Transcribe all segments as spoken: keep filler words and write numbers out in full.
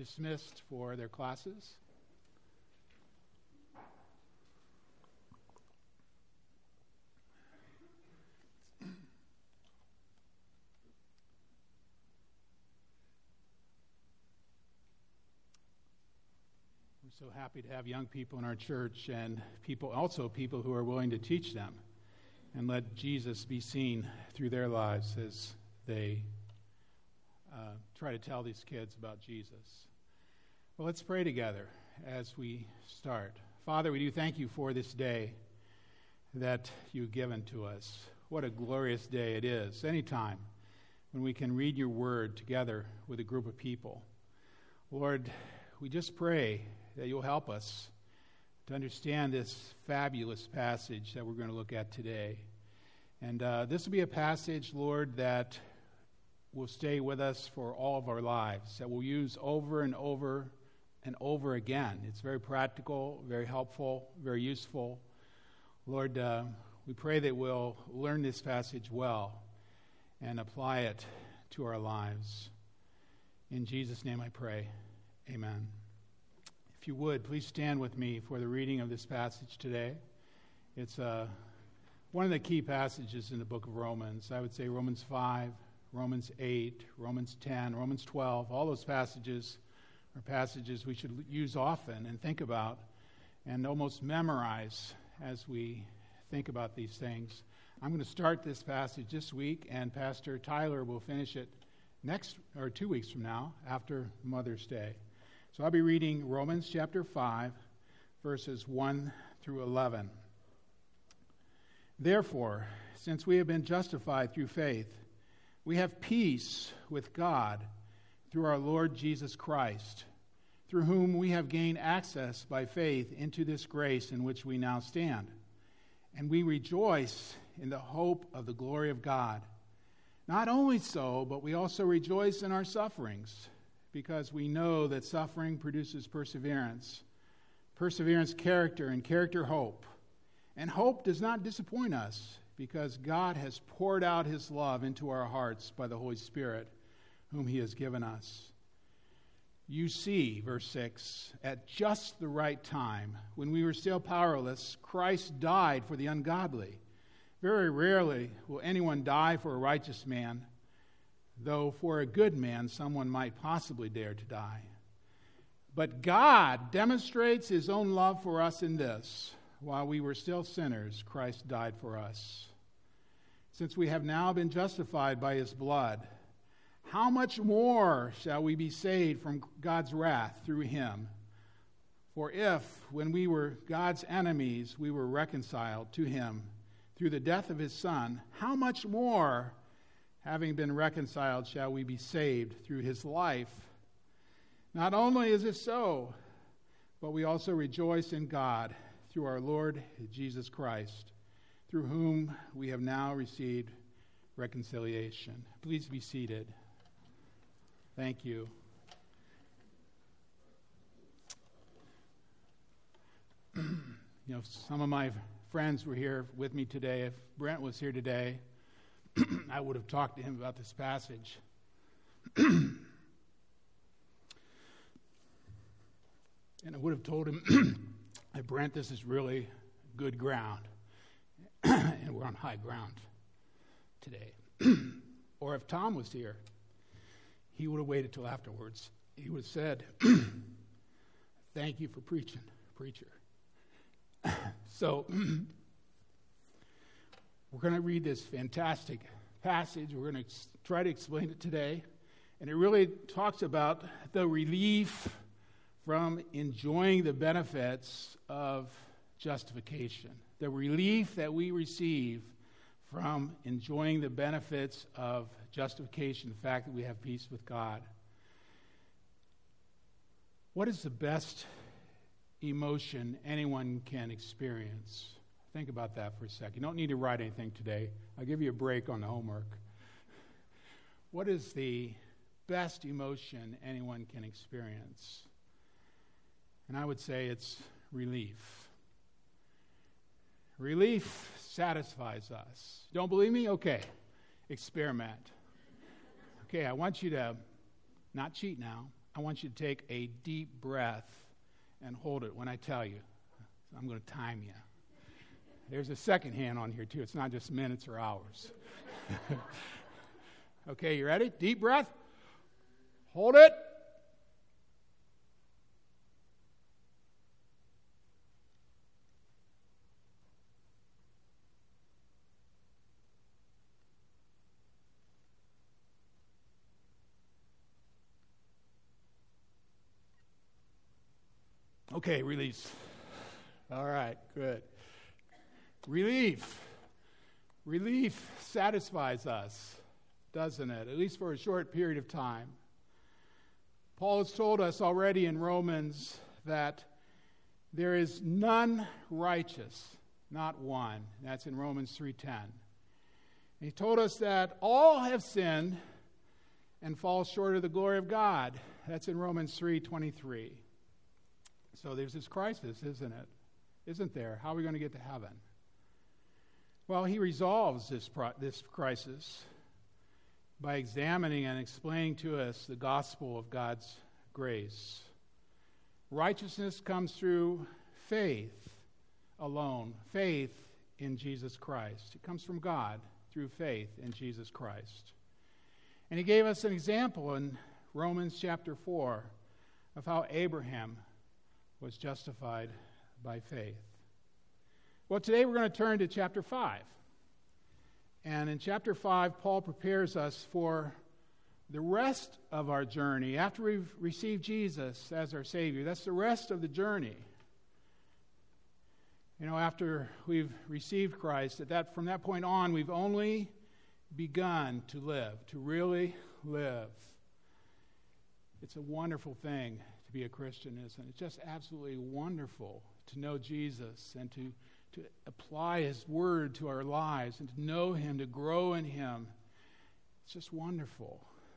dismissed for their classes. We're so happy to have young people in our church, and people also people who are willing to teach them and let Jesus be seen through their lives as they uh, try to tell these kids about Jesus. Well, let's pray together as we start. Father, we do thank you for this day that you've given to us. What a glorious day it is, anytime when we can read your word together with a group of people. Lord, we just pray that you'll help us to understand this fabulous passage that we're going to look at today. And uh, this will be a passage, Lord, that will stay with us for all of our lives, that we'll use over and over and over again. It's very practical, very helpful, very useful. Lord, uh, we pray that we'll learn this passage well and apply it to our lives. In Jesus' name I pray, amen. If you would, please stand with me for the reading of this passage today. It's uh, one of the key passages in the book of Romans. I would say Romans five, Romans eight, Romans ten, Romans twelve. All those passages are passages we should use often and think about and almost memorize as we think about these things. I'm going to start this passage this week, and Pastor Tyler will finish it next or two weeks from now after Mother's Day. So I'll be reading Romans chapter five, verses one through eleven. Therefore, since we have been justified through faith, we have peace with God through our Lord Jesus Christ, through whom we have gained access by faith into this grace in which we now stand. And we rejoice in the hope of the glory of God. Not only so, but we also rejoice in our sufferings, because we know that suffering produces perseverance. Perseverance, character, and character, hope. And hope does not disappoint us, because God has poured out his love into our hearts by the Holy Spirit, whom he has given us. You see, verse six, at just the right time, when we were still powerless, Christ died for the ungodly. Very rarely will anyone die for a righteous man, though for a good man someone might possibly dare to die. But God demonstrates his own love for us in this: while we were still sinners, Christ died for us. Since we have now been justified by his blood, how much more shall we be saved from God's wrath through him? For if, when we were God's enemies, we were reconciled to him through the death of his Son, how much more, having been reconciled, shall we be saved through his life? Not only is it so, but we also rejoice in God through our Lord Jesus Christ, through whom we have now received reconciliation. Please be seated. Thank you. You know, some of my friends were here with me today. If Brent was here today, I would have talked to him about this passage. And I would have told him, hey, Brent, this is really good ground. And we're on high ground today. Or if Tom was here, he would have waited till afterwards. He would have said, thank you for preaching, preacher. So, we're going to read this fantastic passage. We're going to ex- try to explain it today. And it really talks about the relief from enjoying the benefits of justification. The relief that we receive from enjoying the benefits of justification, the fact that we have peace with God. What is the best emotion anyone can experience? Think about that for a second. You don't need to write anything today. I'll give you a break on the homework. What is the best emotion anyone can experience? And I would say it's relief. Relief satisfies us. Don't believe me? Okay. Experiment. Okay, I want you to not cheat now. I want you to take a deep breath and hold it when I tell you. I'm going to time you. There's a second hand on here, too. It's not just minutes or hours. Okay, you ready? Deep breath. Hold it. Okay, release. All right, good. Relief. Relief satisfies us, doesn't it? At least for a short period of time. Paul has told us already in Romans that there is none righteous, not one. That's in Romans three ten. He told us that all have sinned and fall short of the glory of God. That's in Romans three twenty-three. So there's this crisis, isn't it? Isn't there? How are we going to get to heaven? Well, he resolves this pro- this crisis by examining and explaining to us the gospel of God's grace. Righteousness comes through faith alone, faith in Jesus Christ. It comes from God through faith in Jesus Christ. And he gave us an example in Romans chapter four of how Abraham was justified by faith. Well, today we're going to turn to chapter five. And in chapter five, Paul prepares us for the rest of our journey. After we've received Jesus as our Savior, that's the rest of the journey. You know, after we've received Christ, at that from that point on, we've only begun to live, to really live. It's a wonderful thing to be a Christian, isn't it? It's just absolutely wonderful to know Jesus and to, to apply His Word to our lives and to know Him, to grow in Him. It's just wonderful.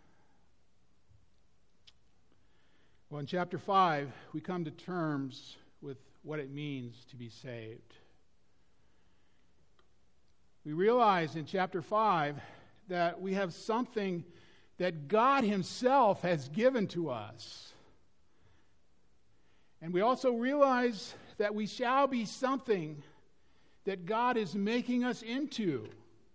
Well, in chapter five, we come to terms with what it means to be saved. We realize in chapter five that we have something that God Himself has given to us. And we also realize that we shall be something that God is making us into.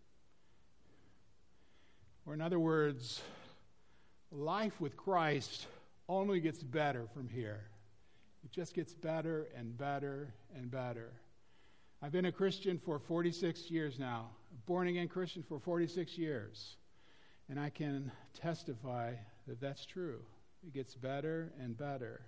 Or in other words, life with Christ only gets better from here. It just gets better and better and better. I've been a Christian for forty-six years now, a born-again Christian for forty-six years. And I can testify that that's true. It gets better and better.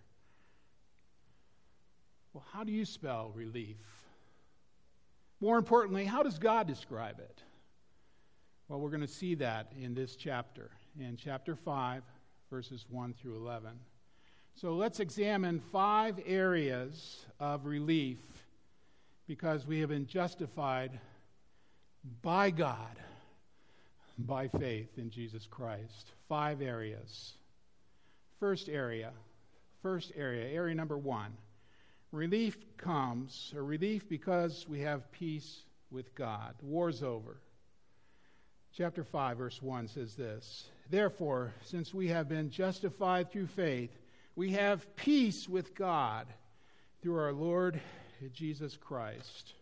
Well, how do you spell relief? More importantly, how does God describe it? Well, we're going to see that in this chapter, in chapter five, verses one through eleven. So let's examine five areas of relief because we have been justified by God, by faith in Jesus Christ. Five areas. First area, first area, area number one. Relief comes, or relief because we have peace with God. The war's over. Chapter five, verse one says this: Therefore, since we have been justified through faith, we have peace with God through our Lord Jesus Christ.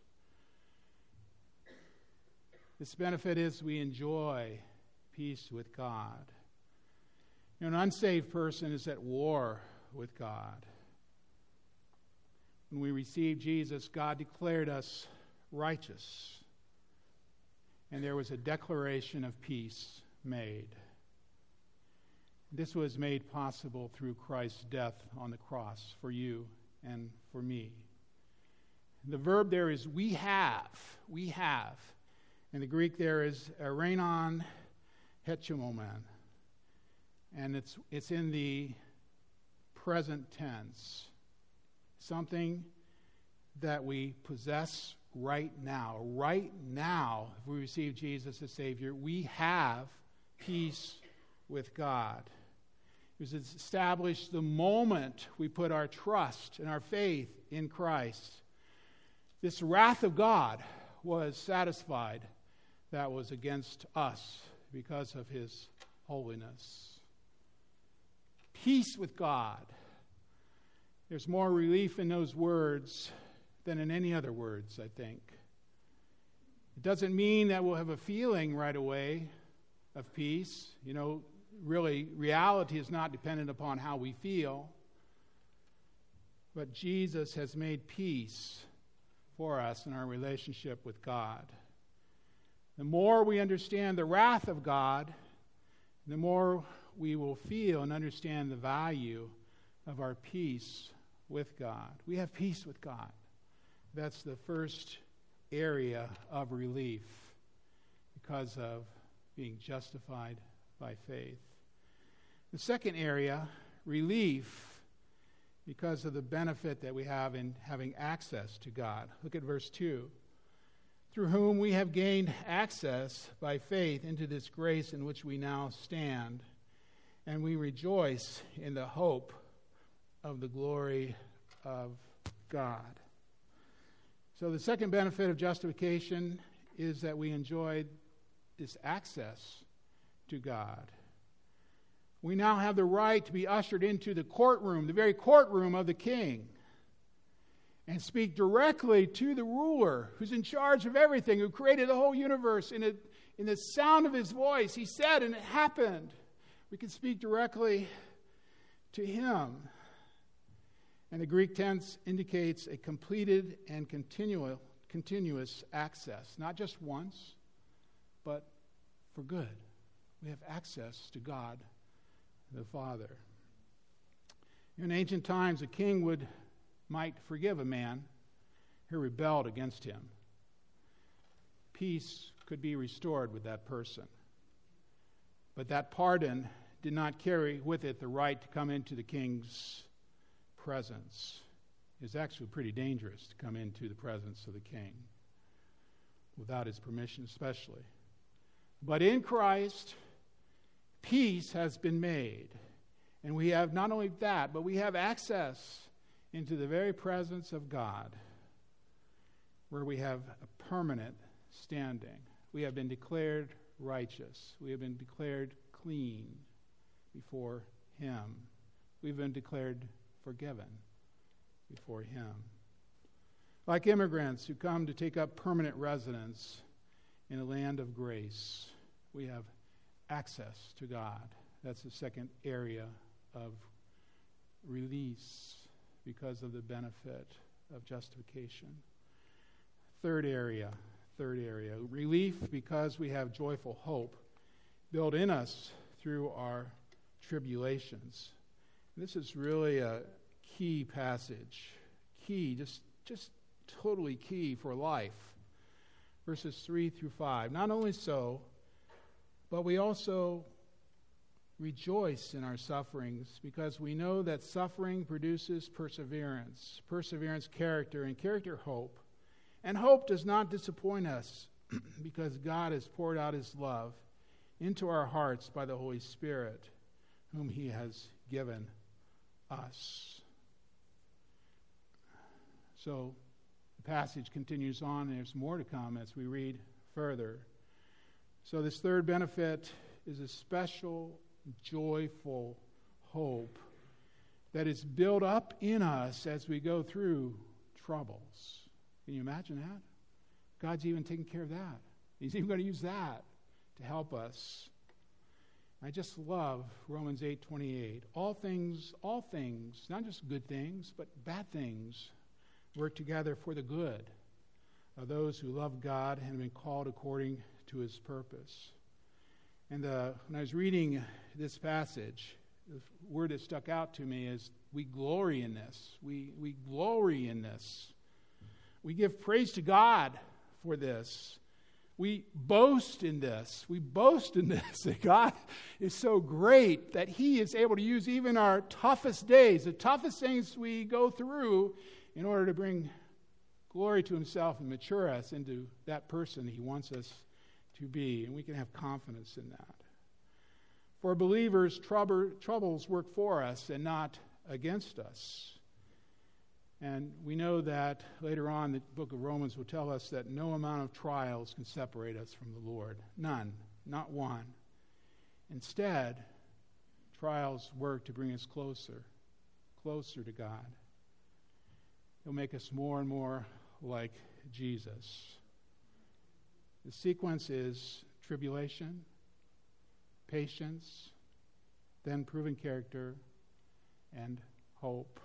This benefit is we enjoy peace with God. You know, an unsaved person is at war with God. When we received Jesus, God declared us righteous. And there was a declaration of peace made. This was made possible through Christ's death on the cross for you and for me. The verb there is we have. We have. In the Greek there is reinon hechumomen. And it's it's in the present tense. Something that we possess right now. Right now, if we receive Jesus as Savior, we have peace with God. It was established the moment we put our trust and our faith in Christ. This wrath of God was satisfied that was against us because of His holiness. peace with God. There's more relief in those words than in any other words, I think. It doesn't mean that we'll have a feeling right away of peace. You know, really, reality is not dependent upon how we feel. But Jesus has made peace for us in our relationship with God. The more we understand the wrath of God, the more we will feel and understand the value of our peace with God. We have peace with God. That's the first area of relief because of being justified by faith. The second area, relief, because of the benefit that we have in having access to God. Look at verse two. Through whom we have gained access by faith into this grace in which we now stand, and we rejoice in the hope of the glory of God. So the second benefit of justification is that we enjoy this access to God. We now have the right to be ushered into the courtroom, the very courtroom of the King, and speak directly to the ruler who's in charge of everything, who created the whole universe. In, a, in the sound of his voice, he said, and it happened. We can speak directly to him. And the Greek tense indicates a completed and continual, continuous access, not just once, but for good. We have access to God the Father. In ancient times, a king would might forgive a man who rebelled against him. Peace could be restored with that person. But that pardon did not carry with it the right to come into the king's presence. It's actually pretty dangerous to come into the presence of the king without his permission, especially. But in Christ, peace has been made. And we have not only that, but we have access into the very presence of God, where we have a permanent standing. We have been declared righteous. We have been declared clean before him. We've been declared forgiven before him. Like immigrants who come to take up permanent residence in a land of grace, we have access to God. That's the second area of release because of the benefit of justification. Third area, third area, relief because we have joyful hope built in us through our tribulations. This is really a key passage, key, just, just totally key for life. Verses three through five. Not only so, but we also rejoice in our sufferings because we know that suffering produces perseverance, perseverance, character, and character, hope. And hope does not disappoint us because God has poured out his love into our hearts by the Holy Spirit, whom he has given us. So the passage continues on, and there's more to come as we read further. So this third benefit is a special, joyful hope that is built up in us as we go through troubles. Can you imagine that? God's even taking care of that. He's even going to use that to help us. I just love Romans eight twenty-eight. All things, all things, not just good things, but bad things, work together for the good of those who love God and have been called according to his purpose. And uh, when I was reading this passage, the word that stuck out to me is we glory in this. We, we glory in this. We give praise to God for this. We boast in this. We boast in this. That God is so great that he is able to use even our toughest days, the toughest things we go through, in order to bring glory to himself and mature us into that person he wants us to be. And we can have confidence in that. For believers, trouble, troubles work for us and not against us. And we know that later on the book of Romans will tell us that no amount of trials can separate us from the Lord. None. Not one. Instead, trials work to bring us closer, closer to God. They'll make us more and more like Jesus. The sequence is tribulation, patience, then proven character, and hope.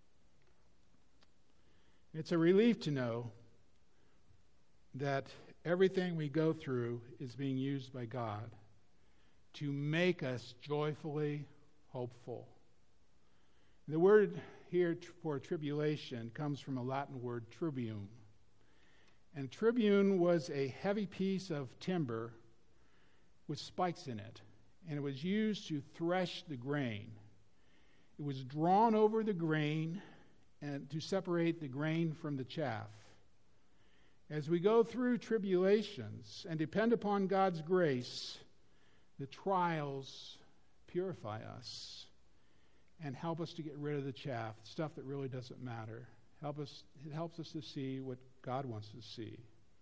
It's a relief to know that everything we go through is being used by God to make us joyfully hopeful. The word here for tribulation comes from a Latin word, tribune. And tribune was a heavy piece of timber with spikes in it, and it was used to thresh the grain. It was drawn over the grain and to separate the grain from the chaff. As we go through tribulations and depend upon God's grace, the trials purify us and help us to get rid of the chaff, stuff that really doesn't matter. Help us, it helps us to see what God wants to see.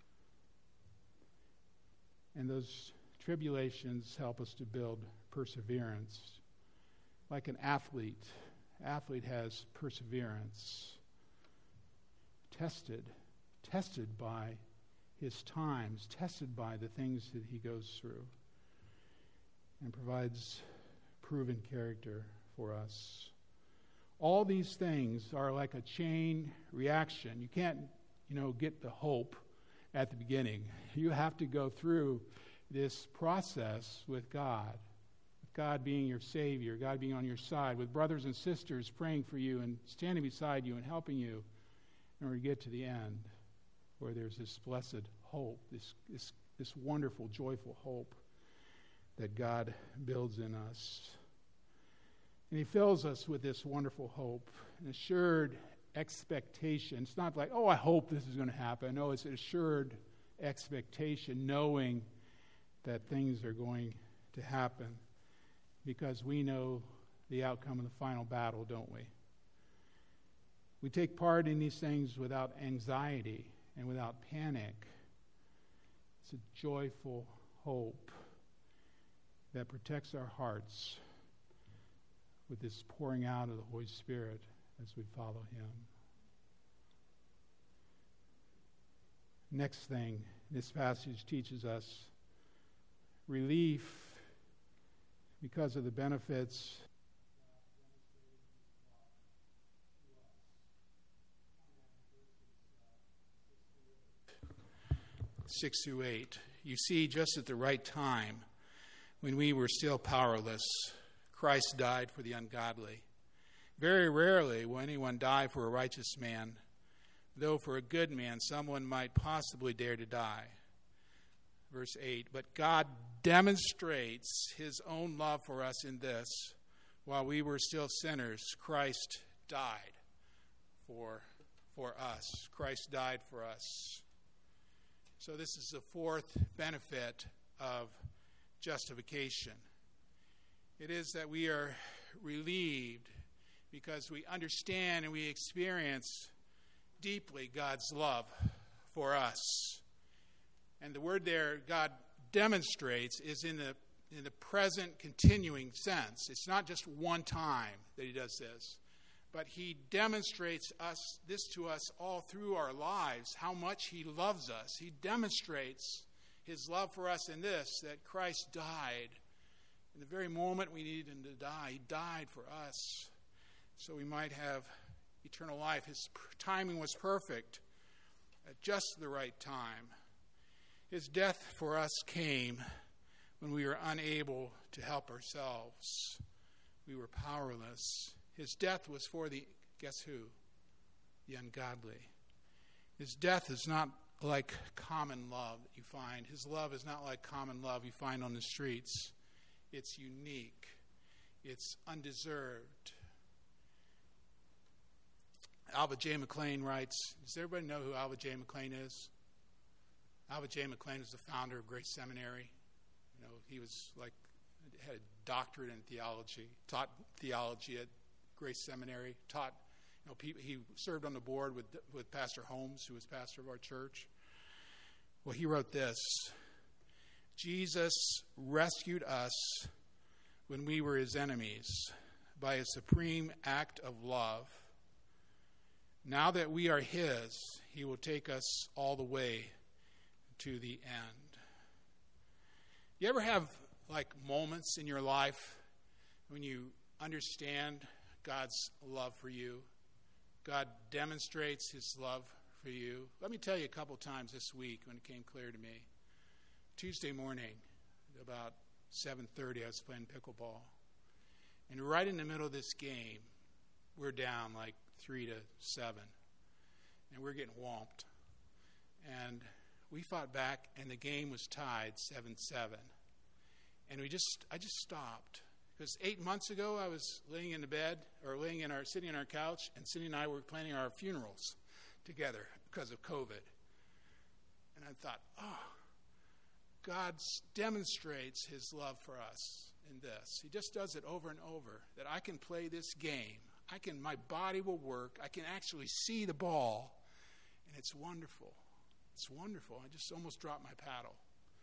And those tribulations help us to build perseverance. Like an athlete, athlete has perseverance. Tested, tested by his times, tested by the things that he goes through, and provides proven character for us. All these things are like a chain reaction. You can't, you know, get the hope at the beginning. You have to go through this process with God. With God being your Savior, God being on your side, with brothers and sisters praying for you and standing beside you and helping you in order to get to the end, where there's this blessed hope, this, this, this wonderful, joyful hope that God builds in us. And he fills us with this wonderful hope, an assured expectation. It's not like, oh, I hope this is going to happen. No, it's an assured expectation, knowing that things are going to happen, because we know the outcome of the final battle, don't we? We take part in these things without anxiety and without panic. It's a joyful hope that protects our hearts with this pouring out of the Holy Spirit as we follow him. Next thing, this passage teaches us relief because of the benefits six through eight. You see, just at the right time, when we were still powerless, Christ died for the ungodly. Very rarely will anyone die for a righteous man, though for a good man someone might possibly dare to die. Verse eight, but God demonstrates his own love for us in this: while we were still sinners, Christ died for, for us. Christ died for us. So this is the fourth benefit of justification. It is that we are relieved because we understand and we experience deeply God's love for us. And the word there, God demonstrates, is in the in the present continuing sense. It's not just one time that he does this, but he demonstrates us this to us all through our lives, how much he loves us. He demonstrates his love for us in this, that Christ died in the very moment we needed him to die. He died for us so we might have eternal life. His timing was perfect at just the right time. His death for us came when we were unable to help ourselves. We were powerless. His death was for the, guess who? The ungodly. His death is not like common love that you find. His love is not like common love you find on the streets. It's unique. It's undeserved. Alva J. McClain writes, does everybody know who Alva J. McClain is? Alva J. McClain is the founder of Grace Seminary. You know, he was like, had a doctorate in theology, taught theology at Grace Seminary, taught, you know, people, he served on the board with, with Pastor Holmes, who was pastor of our church. Well, he wrote this: Jesus rescued us when we were his enemies by a supreme act of love. Now that we are his, he will take us all the way to the end. You ever have like moments in your life when you understand God's love for you? God demonstrates his love for you. Let me tell you a couple times this week when it came clear to me. Tuesday morning, about seven thirty, I was playing pickleball. And right in the middle of this game, we're down like three to seven. And we're getting whomped. And we fought back, and the game was tied seven seven. And we just, I just stopped. Because eight months ago, I was laying in the bed, or laying in our, sitting on our couch, and Cindy and I were planning our funerals together because of COVID. And I thought, oh, God demonstrates his love for us in this. He just does it over and over, that I can play this game. I can, my body will work. I can actually see the ball, and it's wonderful. It's wonderful. I just almost dropped my paddle.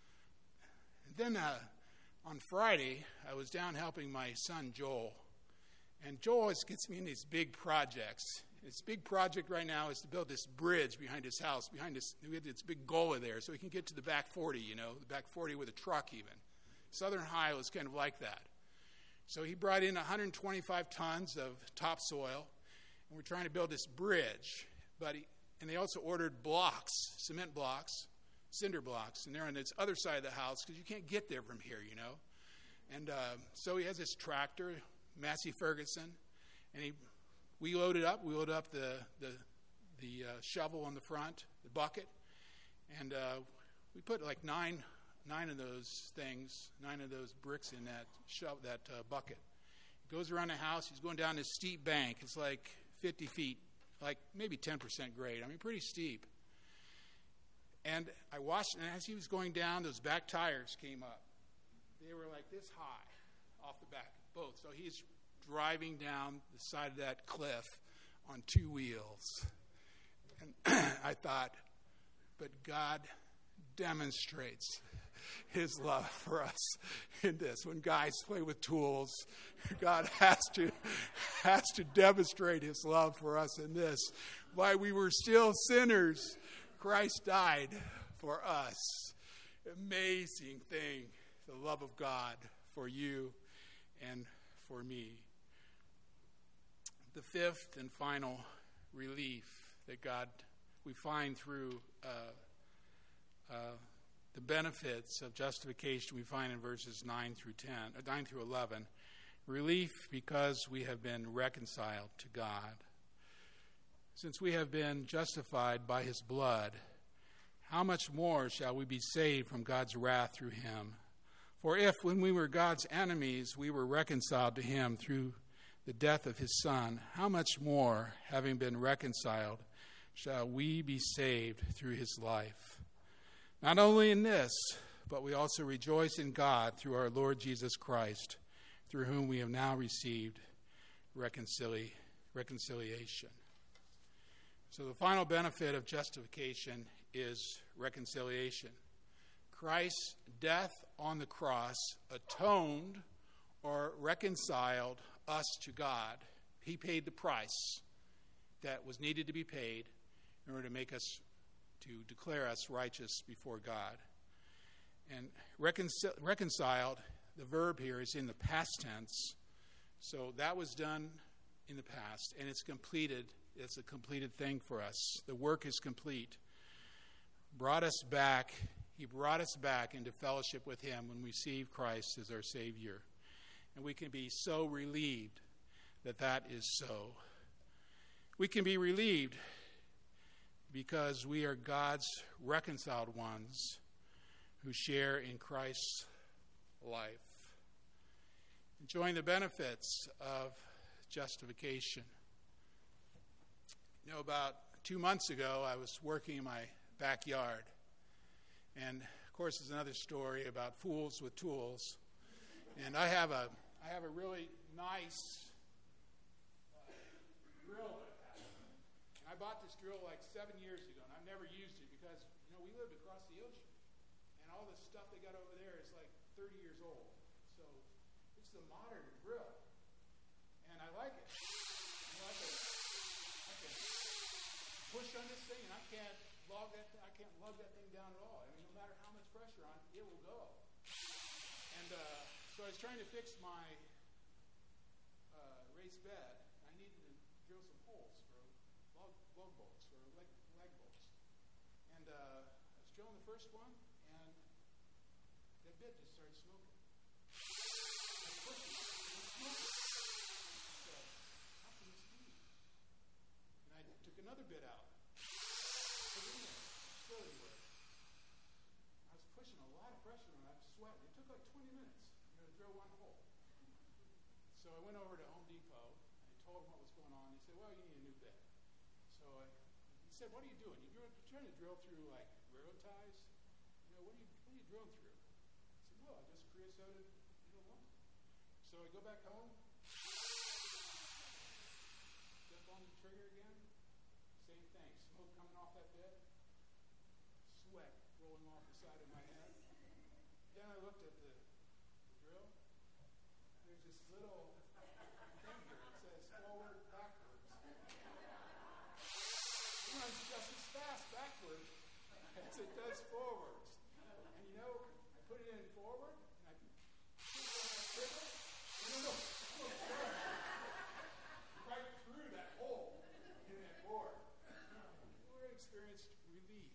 And then uh, on Friday, I was down helping my son Joel, and Joel always gets me in these big projects. His big project right now is to build this bridge behind his house, behind this, we have this big gully there, so he can get to the back forty, you know, the back forty with a truck even. Southern Ohio is kind of like that. So he brought in one hundred twenty-five tons of topsoil, and we're trying to build this bridge. But he, and they also ordered blocks, cement blocks, cinder blocks, and they're on this other side of the house because you can't get there from here, you know. And uh, so he has this tractor, Massey Ferguson, and he we loaded up. We loaded up the the the uh, shovel on the front, the bucket, and uh, we put like nine nine of those things, nine of those bricks in that shove that uh, bucket. He goes around the house. He's going down this steep bank. It's like fifty feet, like maybe ten percent grade. I mean, pretty steep. And I watched, and as he was going down, those back tires came up. They were like this high off the back, both. So he's driving down the side of that cliff on two wheels. And I thought, but God demonstrates his love for us in this. When guys play with tools, God has to has to demonstrate his love for us in this. While we were still sinners, Christ died for us. Amazing thing, the love of God for you and for me. The fifth and final relief that God, we find through uh, uh, the benefits of justification, we find in verses nine through ten, uh, nine through eleven. Relief because we have been reconciled to God. Since we have been justified by his blood, how much more shall we be saved from God's wrath through him? For if, when we were God's enemies, we were reconciled to him through the death of his Son, how much more, having been reconciled, shall we be saved through his life? Not only in this, but we also rejoice in God through our Lord Jesus Christ, through whom we have now received reconcili- reconciliation. So the final benefit of justification is reconciliation. Christ's death on the cross atoned or reconciled us to God. He paid the price that was needed to be paid in order to make us, to declare us righteous before God. And reconcil- reconciled, the verb here is in the past tense. So that was done in the past, and it's completed. It's a completed thing for us. The work is complete. Brought us back. He brought us back into fellowship with him when we received Christ as our Savior. And we can be so relieved that that is so. We can be relieved because we are God's reconciled ones who share in Christ's life, enjoying the benefits of justification. You know, about two months ago, I was working in my backyard. And, of course, there's another story about fools with tools. And I have a I have a really nice uh, drill that I have. And I bought this drill like seven years ago, and I've never used it because, you know, we lived across the ocean. And all the stuff they got over there is like thirty years old. So it's is a modern drill, and I like it. You know, I can, I can push on this thing, and I can't log that. I can't lug that thing down at all. I mean, no matter how much pressure on it, it will go. And uh, so I was trying to fix my uh, raised bed. I needed to drill some holes for lug, lug bolts, for leg, leg bolts. And uh, I was drilling the first one, and that bit just started smoking. I pushed it, and it smoked. I said, how can this be? And I took another bit out. Put it in there. Still didn't work. I was pushing a lot of pressure on it. I was sweating. It took like twenty minutes, you know, to drill one hole. So I went over to Home Depot. I told him what was going on. He said, well, you need a new bit. So I, he said, what are you doing? You're, you're trying to drill through like railroad ties? You know, what are you, what are you drilling through? I said, no, I just creosoted, you know, one. So I go back home, step on the trigger again, same thing, smoke coming off that bit, sweat rolling off the side of my head. Then I looked at the, the drill. There's this little thing here. It says forward, backwards. It runs just as fast backwards as it does forwards. And you know, I put it in forward, and I put it on that trigger, and it goes right through that hole in that board. We experienced relief.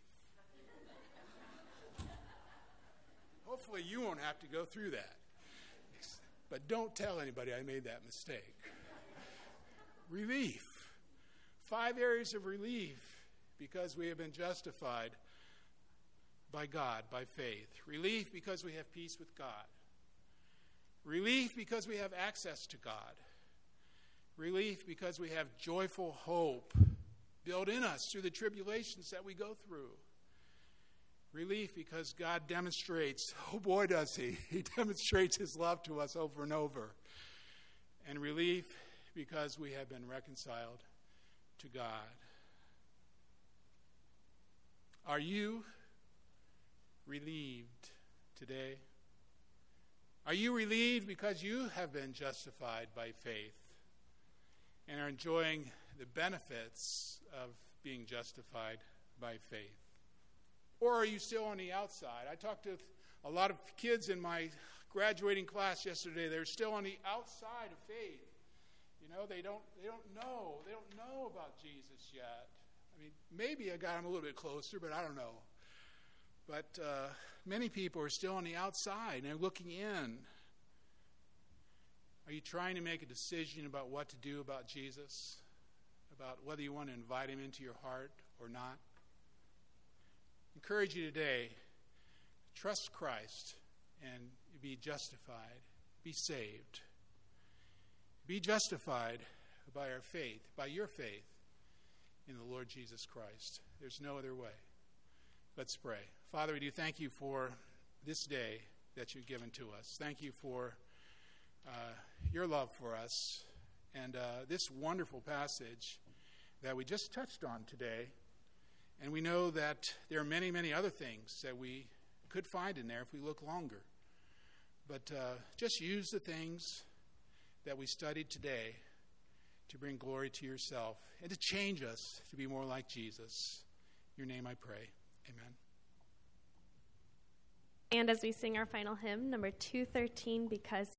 Hopefully you won't have to go through that. But don't tell anybody I made that mistake. Relief. Five areas of relief because we have been justified by God, by faith. Relief because we have peace with God. Relief because we have access to God. Relief because we have joyful hope built in us through the tribulations that we go through. Relief because God demonstrates, oh boy does he, he demonstrates his love to us over and over. And relief because we have been reconciled to God. Are you relieved today? Are you relieved because you have been justified by faith and are enjoying the benefits of being justified by faith? Or are you still on the outside? I talked to a lot of kids in my graduating class yesterday. They're still on the outside of faith. You know, they don't they don't know. They don't know about Jesus yet. I mean, maybe I got them a little bit closer, but I don't know. But uh, many people are still on the outside and they're looking in. Are you trying to make a decision about what to do about Jesus? About whether you want to invite him into your heart or not? I encourage you today, trust Christ and be justified, be saved. Be justified by our faith, by your faith in the Lord Jesus Christ. There's no other way. Let's pray. Father, we do thank you for this day that you've given to us. Thank you for uh, your love for us and uh, this wonderful passage that we just touched on today. And we know that there are many, many other things that we could find in there if we look longer. But uh, just use the things that we studied today to bring glory to yourself and to change us to be more like Jesus. In your name I pray. Amen. And as we sing our final hymn, number two thirteen, Because